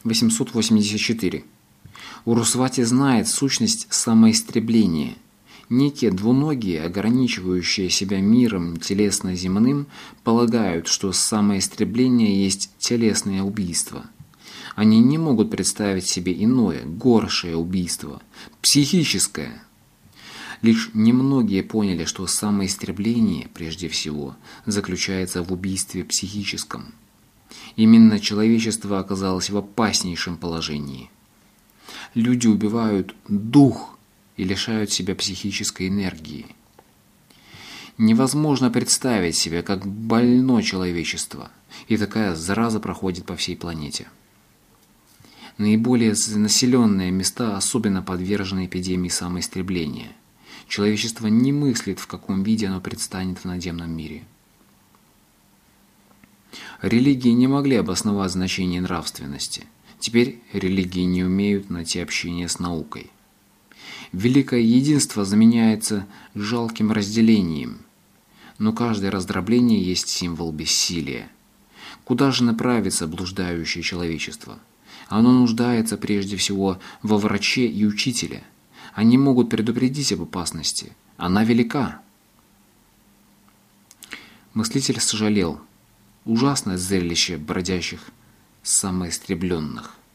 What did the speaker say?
884. Урусвати знает сущность самоистребления. Некие двуногие, ограничивающие себя миром телесно-земным, полагают, что самоистребление есть телесное убийство. Они не могут представить себе иное, горшее убийство, психическое. Лишь немногие поняли, что самоистребление, прежде всего, заключается в убийстве психическом. Именно человечество оказалось в опаснейшем положении. Люди убивают дух и лишают себя психической энергии. Невозможно представить себе, как больно человечество, и такая зараза проходит по всей планете. Наиболее населенные места особенно подвержены эпидемии самоистребления. Человечество не мыслит, в каком виде оно предстанет в надземном мире. Религии не могли обосновать значение нравственности. Теперь религии не умеют найти общение с наукой. Великое единство заменяется жалким разделением, но каждое раздробление есть символ бессилия. Куда же направится блуждающее человечество? Оно нуждается прежде всего во враче и учителе. Они могут предупредить об опасности. Она велика. Мыслитель сожалел. Ужасное зрелище бродящих самоистребленных.